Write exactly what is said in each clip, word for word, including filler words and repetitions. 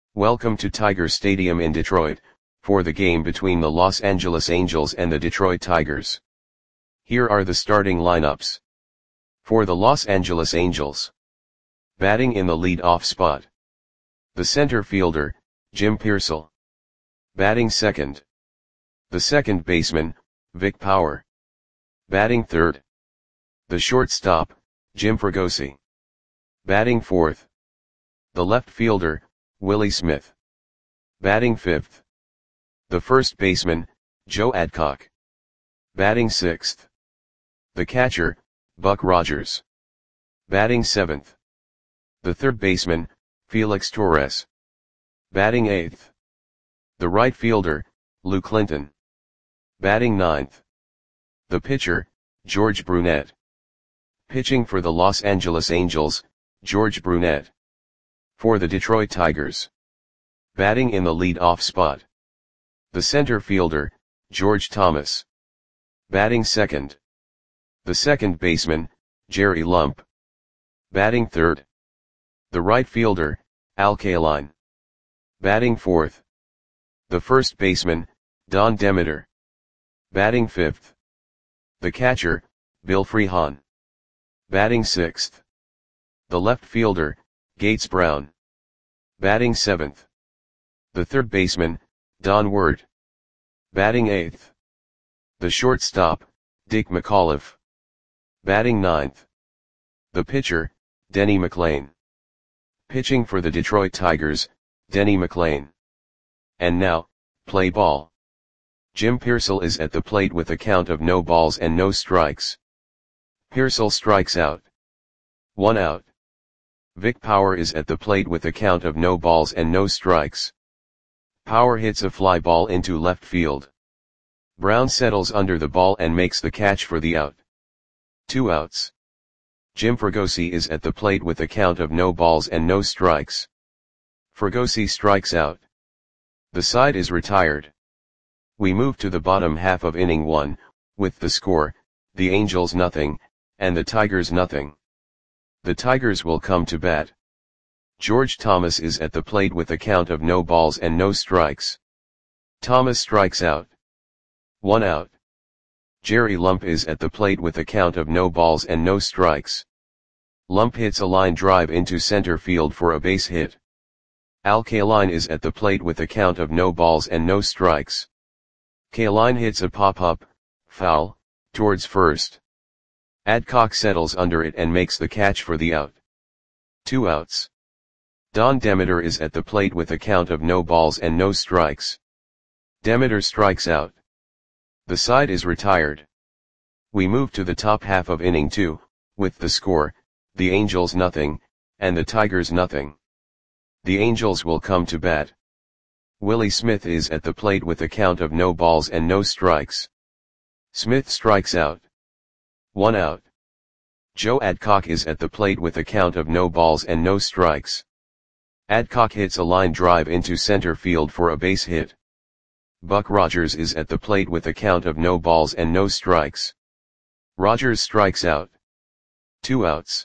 Welcome to Tiger Stadium in Detroit, for the game between the Los Angeles Angels and the Detroit Tigers. Here are the starting lineups. For the Los Angeles Angels. Batting in the lead-off spot. The center fielder, Jim Piersall. Batting second. The second baseman, Vic Power. Batting third. The shortstop, Jim Fregosi. Batting fourth. The left fielder, Willie Smith. Batting fifth. The first baseman, Joe Adcock. Batting sixth. The catcher, Buck Rogers. Batting seventh. The third baseman, Felix Torres. Batting eighth. The right fielder, Lou Clinton. Batting ninth. The pitcher, George Brunette. Pitching for the Los Angeles Angels, George Brunette. For the Detroit Tigers. Batting in the lead-off spot. The center fielder, George Thomas. Batting second. The second baseman, Jerry Lump. Batting third. The right fielder, Al Kaline. Batting fourth. The first baseman, Don Demeter. Batting fifth. The catcher, Bill Freehan. Batting sixth. The left fielder, Gates Brown. Batting seventh. The third baseman, Don Ward. Batting eighth. The shortstop, Dick McAuliffe. Batting ninth. The pitcher, Denny McLain. Pitching for the Detroit Tigers, Denny McLain. And now, play ball. Jim Piersall is at the plate with a count of no balls and no strikes. Piersall strikes out. One out. Vic Power is at the plate with a count of no balls and no strikes. Power hits a fly ball into left field. Brown settles under the ball and makes the catch for the out. Two outs. Jim Fregosi is at the plate with a count of no balls and no strikes. Fregosi strikes out. The side is retired. We move to the bottom half of inning one, with the score, the Angels nothing, and the Tigers nothing. The Tigers will come to bat. George Thomas is at the plate with a count of no balls and no strikes. Thomas strikes out. One out. Jerry Lump is at the plate with a count of no balls and no strikes. Lump hits a line drive into center field for a base hit. Al Kaline is at the plate with a count of no balls and no strikes. Kaline hits a pop-up, foul, towards first. Adcock settles under it and makes the catch for the out. Two outs. Don Demeter is at the plate with a count of no balls and no strikes. Demeter strikes out. The side is retired. We move to the top half of inning two, with the score, the Angels nothing, and the Tigers nothing. The Angels will come to bat. Willie Smith is at the plate with a count of no balls and no strikes. Smith strikes out. One out. Joe Adcock is at the plate with a count of no balls and no strikes. Adcock hits a line drive into center field for a base hit. Buck Rogers is at the plate with a count of no balls and no strikes. Rogers strikes out. Two outs.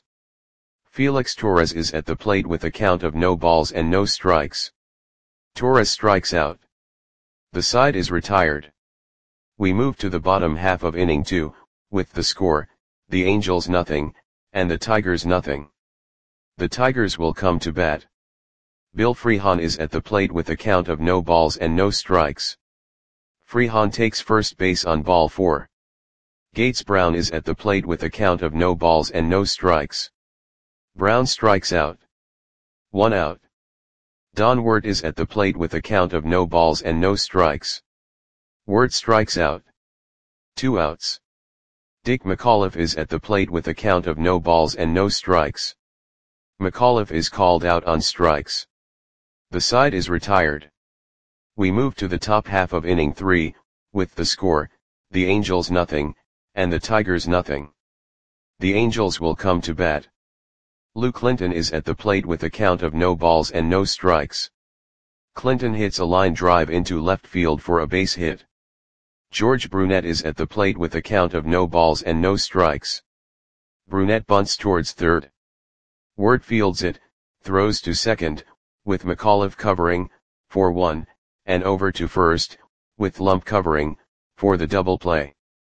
Felix Torres is at the plate with a count of no balls and no strikes. Torres strikes out. The side is retired. We move to the bottom half of inning two, with the score, the Angels nothing, and the Tigers nothing. The Tigers will come to bat. Bill Freehan is at the plate with a count of no balls and no strikes. Freehan takes first base on ball four. Gates Brown is at the plate with a count of no balls and no strikes. Brown strikes out. One out. Don Ward is at the plate with a count of no balls and no strikes. Ward strikes out. Two outs. Dick McAuliffe is at the plate with a count of no balls and no strikes. McAuliffe is called out on strikes. The side is retired. We move to the top half of inning three, with the score, the Angels nothing, and the Tigers nothing. The Angels will come to bat. Lou Clinton is at the plate with a count of no balls and no strikes. Clinton hits a line drive into left field for a base hit. George Brunette is at the plate with a count of no balls and no strikes. Brunette bunts towards third. Ward fields it, throws to second, with McAuliffe covering, for one, and over to first, with Lump covering, for the double play.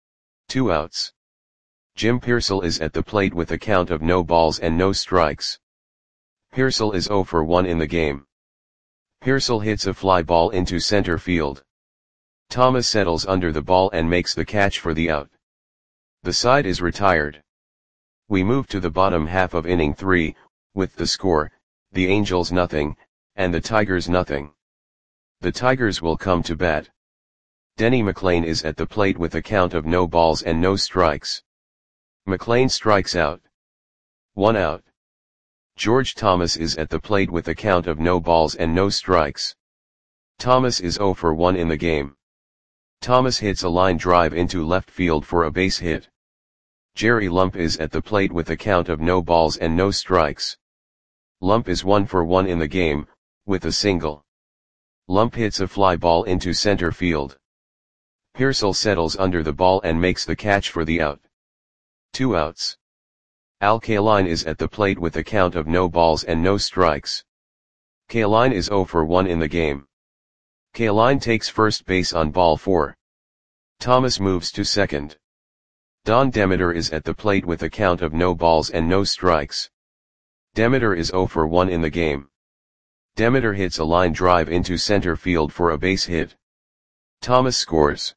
Two outs. Jim Pearsall is at the plate with a count of no balls and no strikes. Pearsall is oh for one in the game. Pearsall hits a fly ball into center field. Thomas settles under the ball and makes the catch for the out. The side is retired. We move to the bottom half of inning three, with the score, the Angels nothing, and the Tigers nothing. The Tigers will come to bat. Denny McLain is at the plate with a count of no balls and no strikes. McLain strikes out. One out. George Thomas is at the plate with a count of no balls and no strikes. Thomas is oh for one in the game. Thomas hits a line drive into left field for a base hit. Jerry Lump is at the plate with a count of no balls and no strikes. Lump is one for one in the game, with a single. Lump hits a fly ball into center field. Pearsall settles under the ball and makes the catch for the out. Two outs. Al Kaline is at the plate with a count of no balls and no strikes. Kaline is oh for one in the game. Kaline takes first base on ball four. Thomas moves to second. Don Demeter is at the plate with a count of no balls and no strikes. Demeter is oh for one in the game. Demeter hits a line drive into center field for a base hit. Thomas scores.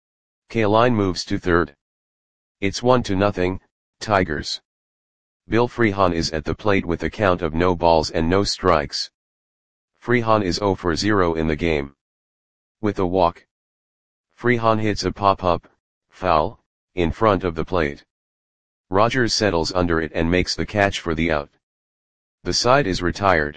Kaline moves to third. It's one to nothing, Tigers. Bill Freehan is at the plate with a count of no balls and no strikes. Freehan is oh for zero in the game. With a walk. Freehan hits a pop-up, foul, in front of the plate. Rogers settles under it and makes the catch for the out. The side is retired.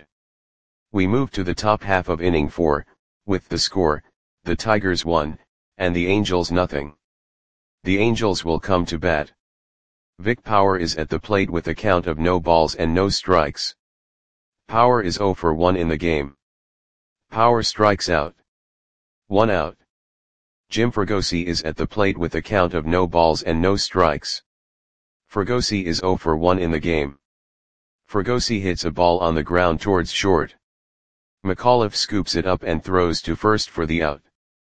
We move to the top half of inning four, with the score, the Tigers one, and the Angels nothing. The Angels will come to bat. Vic Power is at the plate with a count of no balls and no strikes. Power is oh for one in the game. Power strikes out. One out. Jim Fregosi is at the plate with a count of no balls and no strikes. Fregosi is oh for one in the game. Fregosi hits a ball on the ground towards short. McAuliffe scoops it up and throws to first for the out.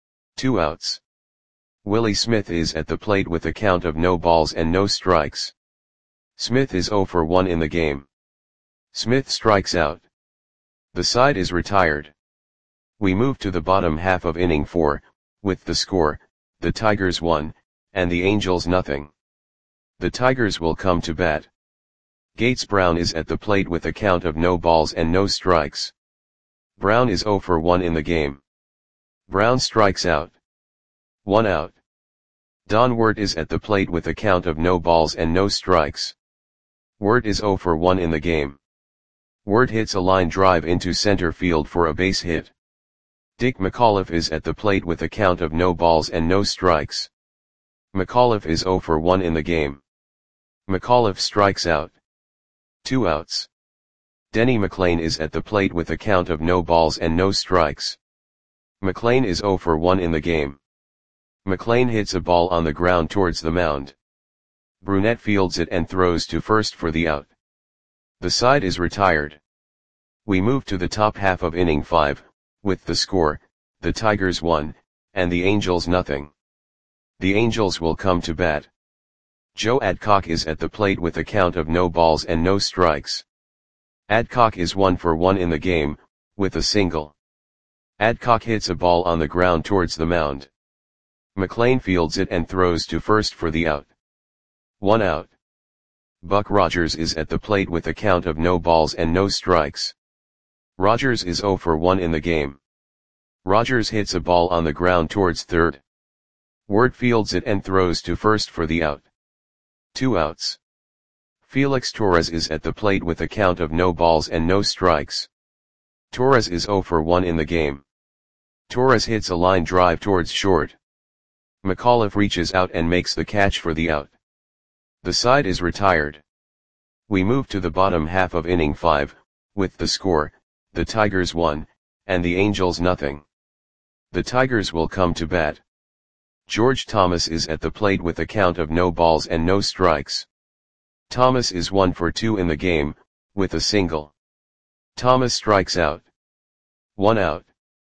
Two outs. Willie Smith is at the plate with a count of no balls and no strikes. Smith is oh for one in the game. Smith strikes out. The side is retired. We move to the bottom half of inning four, with the score, the Tigers one, and the Angels nothing. The Tigers will come to bat. Gates Brown is at the plate with a count of no balls and no strikes. Brown is oh for one in the game. Brown strikes out. One out. Don Wirt is at the plate with a count of no balls and no strikes. Wirt is oh for one in the game. Wirt hits a line drive into center field for a base hit. Dick McAuliffe is at the plate with a count of no balls and no strikes. McAuliffe is oh for one in the game. McAuliffe strikes out. Two outs. Denny McLain is at the plate with a count of no balls and no strikes. McLain is oh for one in the game. McLain hits a ball on the ground towards the mound. Brunette fields it and throws to first for the out. The side is retired. We move to the top half of inning five, with the score, the Tigers one, and the Angels nothing. The Angels will come to bat. Joe Adcock is at the plate with a count of no balls and no strikes. Adcock is one for one in the game, with a single. Adcock hits a ball on the ground towards the mound. McLain fields it and throws to first for the out. One out. Buck Rogers is at the plate with a count of no balls and no strikes. Rogers is oh for one in the game. Rogers hits a ball on the ground towards third. Wirt fields it and throws to first for the out. Two outs. Felix Torres is at the plate with a count of no balls and no strikes. Torres is oh for one in the game. Torres hits a line drive towards short. McAuliffe reaches out and makes the catch for the out. The side is retired. We move to the bottom half of inning five, with the score, the Tigers one, and the Angels nothing. The Tigers will come to bat. George Thomas is at the plate with a count of no balls and no strikes. Thomas is one for two in the game, with a single. Thomas strikes out. One out.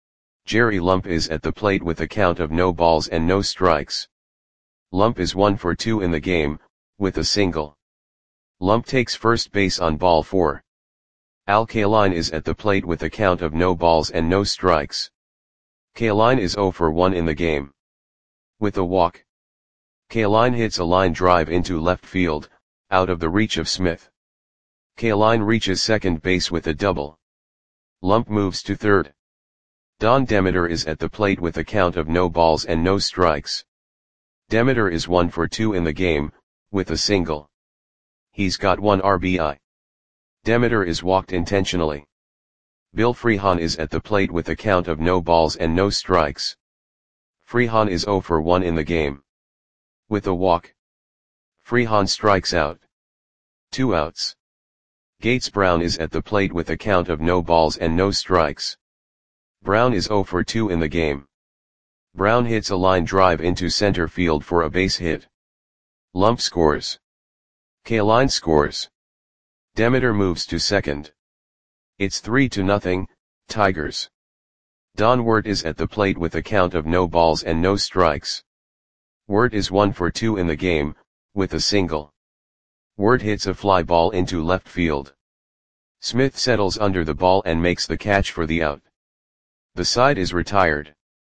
Jerry Lump is at the plate with a count of no balls and no strikes. Lump is one for two in the game, with a single. Lump takes first base on ball four. Al Kaline is at the plate with a count of no balls and no strikes. Kaline is zero for one in the game. With a walk. Kaline hits a line drive into left field, out of the reach of Smith. Kaline reaches second base with a double. Lump moves to third. Don Demeter is at the plate with a count of no balls and no strikes. Demeter is one for two in the game, with a single. He's got one R B I. Demeter is walked intentionally. Bill Freehan is at the plate with a count of no balls and no strikes. Freehan is zero for one in the game. With a walk. Freehan strikes out. Two outs. Gates Brown is at the plate with a count of no balls and no strikes. Brown is zero for two in the game. Brown hits a line drive into center field for a base hit. Lump scores. Kaline scores. Demeter moves to second. It's three to nothing, Tigers. Don Wirt is at the plate with a count of no balls and no strikes. Wirt is one for two in the game, with a single. Wirt hits a fly ball into left field. Smith settles under the ball and makes the catch for the out. The side is retired.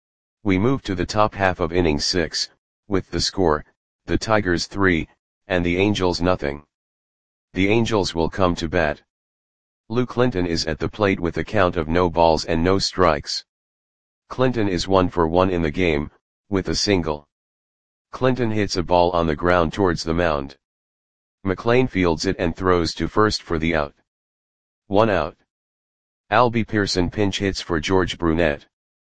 We move to the top half of inning six, with the score, the Tigers three, and the Angels nothing. The Angels will come to bat. Lou Clinton is at the plate with a count of no balls and no strikes. Clinton is one for one in the game, with a single. Clinton hits a ball on the ground towards the mound. McLean fields it and throws to first for the out. One out. Albie Pearson pinch hits for George Brunette.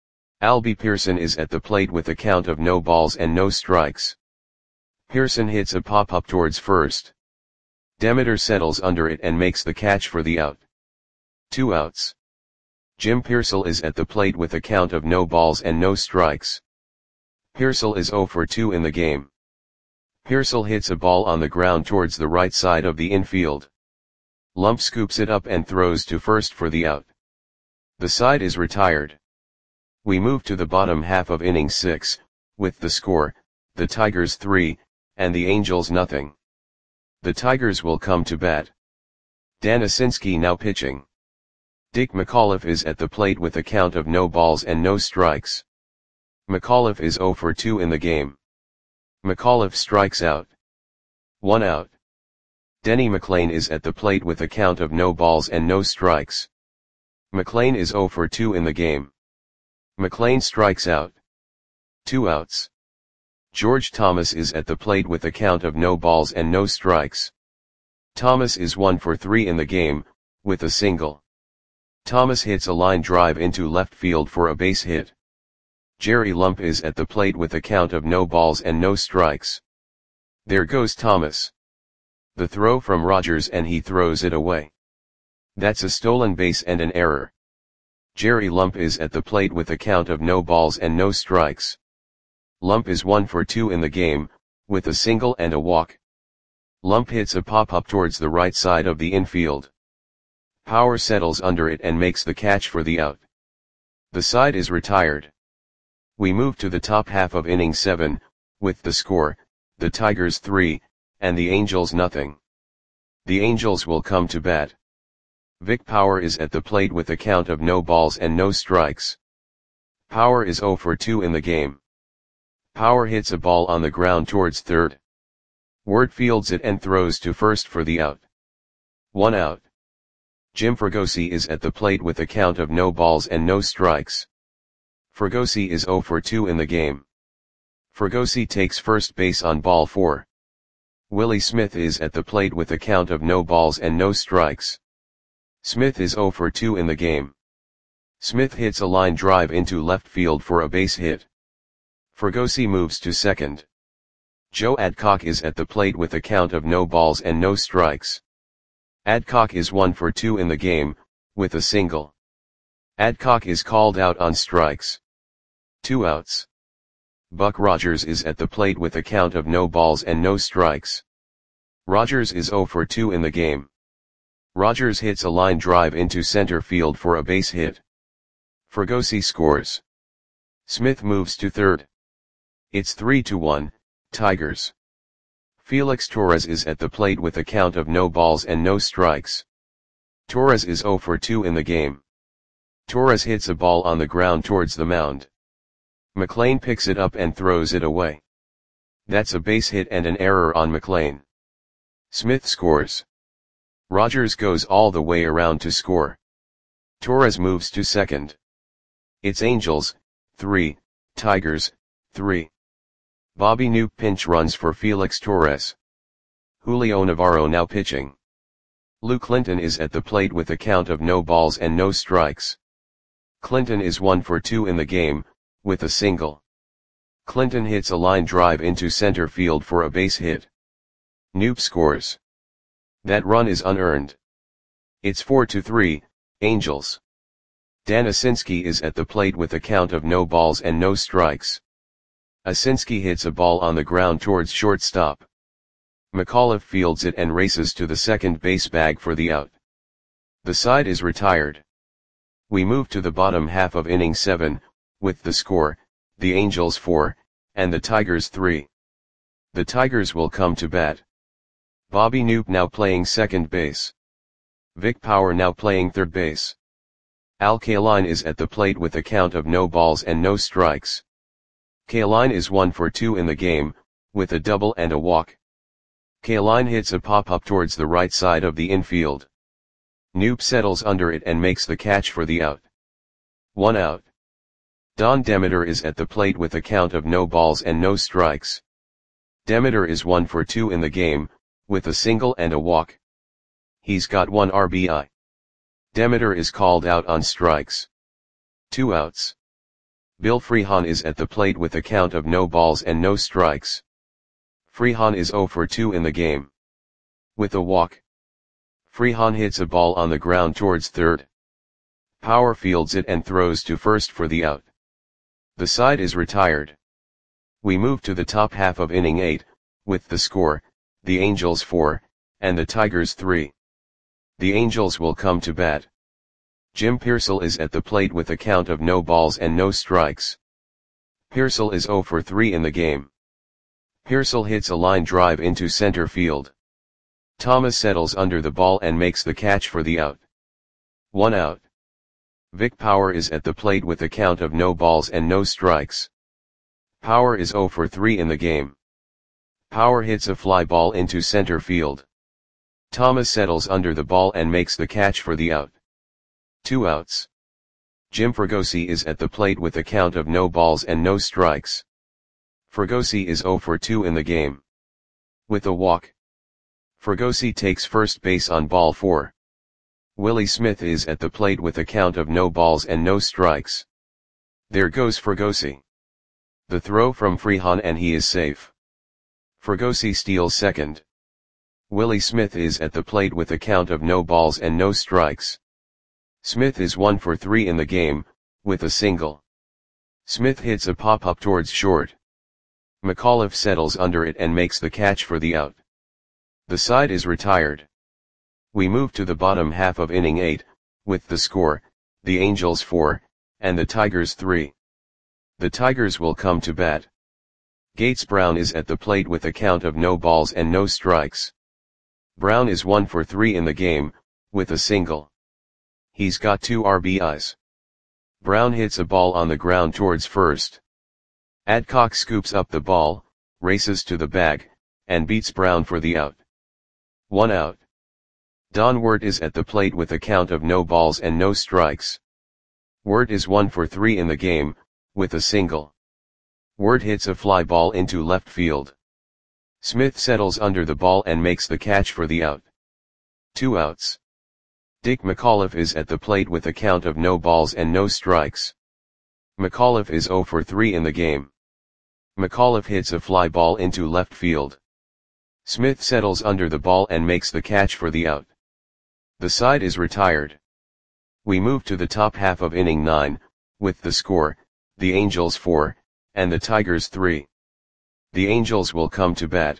Albie Pearson is at the plate with a count of no balls and no strikes. Pearson hits a pop-up towards first. Demeter settles under it and makes the catch for the out. Two outs. Jim Pearsall is at the plate with a count of no balls and no strikes. Pearsall is zero for two in the game. Pearsall hits a ball on the ground towards the right side of the infield. Lump scoops it up and throws to first for the out. The side is retired. We move to the bottom half of inning six, with the score, the Tigers three, and the Angels nothing. The Tigers will come to bat. Dan Asinski now pitching. Dick McAuliffe is at the plate with a count of no balls and no strikes. McAuliffe is zero for two in the game. McAuliffe strikes out. One out. Denny McLain is at the plate with a count of no balls and no strikes. McLain is zero for two in the game. McLain strikes out. Two outs. George Thomas is at the plate with a count of no balls and no strikes. Thomas is one for three in the game, with a single. Thomas hits a line drive into left field for a base hit. Jerry Lump is at the plate with a count of no balls and no strikes. There goes Thomas. The throw from Rogers and he throws it away. That's a stolen base and an error. Jerry Lump is at the plate with a count of no balls and no strikes. Lump is one for two in the game, with a single and a walk. Lump hits a pop-up towards the right side of the infield. Power settles under it and makes the catch for the out. The side is retired. We move to the top half of inning seven, with the score, the Tigers three, and the Angels nothing. The Angels will come to bat. Vic Power is at the plate with a count of no balls and no strikes. Power is zero for two in the game. Power hits a ball on the ground towards third. Wirt fields it and throws to first for the out. One out. Jim Fregosi is at the plate with a count of no balls and no strikes. Fregosi is zero for two in the game. Fregosi takes first base on ball four. Willie Smith is at the plate with a count of no balls and no strikes. Smith is zero for two in the game. Smith hits a line drive into left field for a base hit. Fregosi moves to second. Joe Adcock is at the plate with a count of no balls and no strikes. Adcock is one for two in the game, with a single. Adcock is called out on strikes. Two outs. Buck Rogers is at the plate with a count of no balls and no strikes. Rogers is zero for two in the game. Rogers hits a line drive into center field for a base hit. Fregosi scores. Smith moves to third. It's three to one, Tigers. Felix Torres is at the plate with a count of no balls and no strikes. Torres is zero for two in the game. Torres hits a ball on the ground towards the mound. McLean picks it up and throws it away. That's a base hit and an error on McLean. Smith scores. Rogers goes all the way around to score. Torres moves to second. It's Angels, three, Tigers, three. Bobby Knoop pinch runs for Felix Torres. Julio Navarro now pitching. Lou Clinton is at the plate with a count of no balls and no strikes. Clinton is one for two in the game, with a single. Clinton hits a line drive into center field for a base hit. Knoop scores. That run is unearned. It's four to three, Angels. Dan Asinski is at the plate with a count of no balls and no strikes. Asinski hits a ball on the ground towards shortstop. McAuliffe fields it and races to the second base bag for the out. The side is retired. We move to the bottom half of inning seven, with the score, the Angels four, and the Tigers three. The Tigers will come to bat. Bobby Knoop now playing second base. Vic Power now playing third base. Al Kaline is at the plate with a count of no balls and no strikes. Kaline is one for two in the game, with a double and a walk. Kaline hits a pop-up towards the right side of the infield. Knoop settles under it and makes the catch for the out. One out. Don Demeter is at the plate with a count of no balls and no strikes. Demeter is one for two in the game, with a single and a walk. He's got one R B I. Demeter is called out on strikes. Two outs. Bill Freehan is at the plate with a count of no balls and no strikes. Freehan is zero for two in the game. With a walk. Freehan hits a ball on the ground towards third. Power fields it and throws to first for the out. The side is retired. We move to the top half of inning eight, with the score, the Angels four, and the Tigers three. The Angels will come to bat. Jim Pearsall is at the plate with a count of no balls and no strikes. Pearsall is zero for three in the game. Pearsall hits a line drive into center field. Thomas settles under the ball and makes the catch for the out. One out. Vic Power is at the plate with a count of no balls and no strikes. Power is zero for three in the game. Power hits a fly ball into center field. Thomas settles under the ball and makes the catch for the out. Two outs. Jim Fregosi is at the plate with a count of no balls and no strikes. Fregosi is zero for two in the game. With a walk. Fregosi takes first base on ball four. Willie Smith is at the plate with a count of no balls and no strikes. There goes Fregosi. The throw from Freehan and he is safe. Fregosi steals second. Willie Smith is at the plate with a count of no balls and no strikes. Smith is one for three in the game, with a single. Smith hits a pop-up towards short. McAuliffe settles under it and makes the catch for the out. The side is retired. We move to the bottom half of inning eight, with the score, the Angels four, and the Tigers three. The Tigers will come to bat. Gates Brown is at the plate with a count of no balls and no strikes. Brown is one for three in the game, with a single. He's got two R B Is. Brown hits a ball on the ground towards first. Adcock scoops up the ball, races to the bag, and beats Brown for the out. One out. Don Wirt is at the plate with a count of no balls and no strikes. Wirt is one for three in the game, with a single. Wirt hits a fly ball into left field. Smith settles under the ball and makes the catch for the out. Two outs. Dick McAuliffe is at the plate with a count of no balls and no strikes. McAuliffe is zero for three in the game. McAuliffe hits a fly ball into left field. Smith settles under the ball and makes the catch for the out. The side is retired. We move to the top half of inning nine, with the score, the Angels four, and the Tigers three. The Angels will come to bat.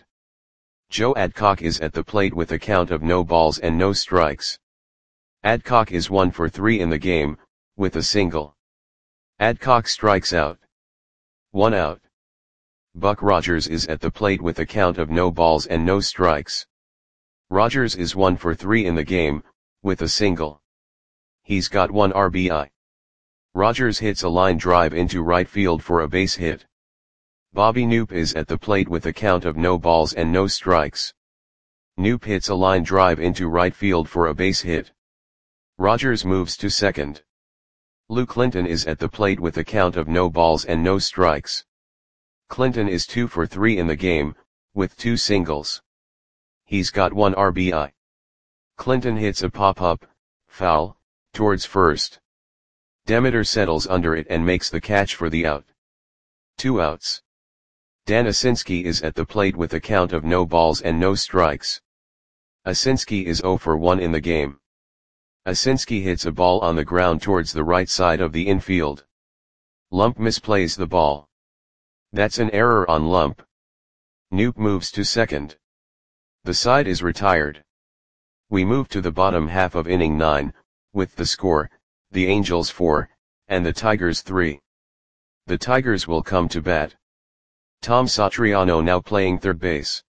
Joe Adcock is at the plate with a count of no balls and no strikes. Adcock is one for three in the game, with a single. Adcock strikes out. One out. Buck Rogers is at the plate with a count of no balls and no strikes. Rogers is one for three in the game, with a single. He's got one R B I. Rogers hits a line drive into right field for a base hit. Bobby Knoop is at the plate with a count of no balls and no strikes. Knoop hits a line drive into right field for a base hit. Rogers moves to second. Lou Clinton is at the plate with a count of no balls and no strikes. Clinton is two for three in the game, with two singles. He's got one R B I. Clinton hits a pop-up, foul, towards first. Demeter settles under it and makes the catch for the out. Two outs. Dan Asinski is at the plate with a count of no balls and no strikes. Asinski is zero for one in the game. Asinski hits a ball on the ground towards the right side of the infield. Lump misplays the ball. That's an error on Lump. Knoop moves to second. The side is retired. We move to the bottom half of inning nine, with the score, the Angels four, and the Tigers three. The Tigers will come to bat. Tom Satriano now playing third base.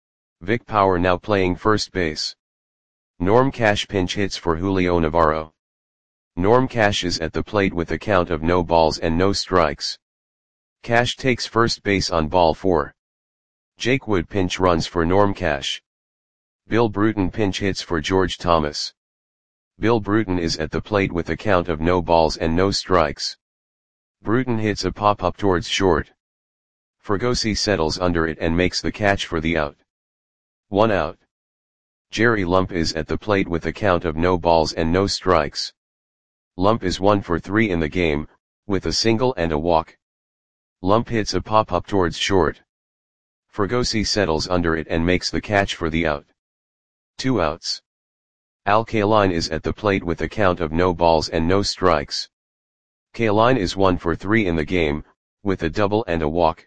Vic Power now playing first base. Norm Cash pinch hits for Julio Navarro. Norm Cash is at the plate with a count of no balls and no strikes. Cash takes first base on ball four. Jake Wood pinch runs for Norm Cash. Bill Bruton pinch hits for George Thomas. Bill Bruton is at the plate with a count of no balls and no strikes. Bruton hits a pop-up towards short. Fregosi settles under it and makes the catch for the out. One out. Jerry Lump is at the plate with a count of no balls and no strikes. Lump is one for three in the game, with a single and a walk. Lump hits a pop-up towards short. Fregosi settles under it and makes the catch for the out. Two outs. Al Kaline is at the plate with a count of no balls and no strikes. Kaline is one for three in the game, with a double and a walk.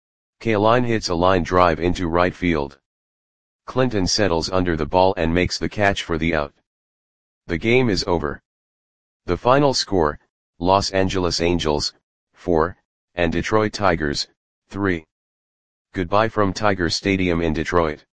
Kaline hits a line drive into right field. Clinton settles under the ball and makes the catch for the out. The game is over. The final score, Los Angeles Angels, four, and Detroit Tigers, three. Goodbye from Tiger Stadium in Detroit.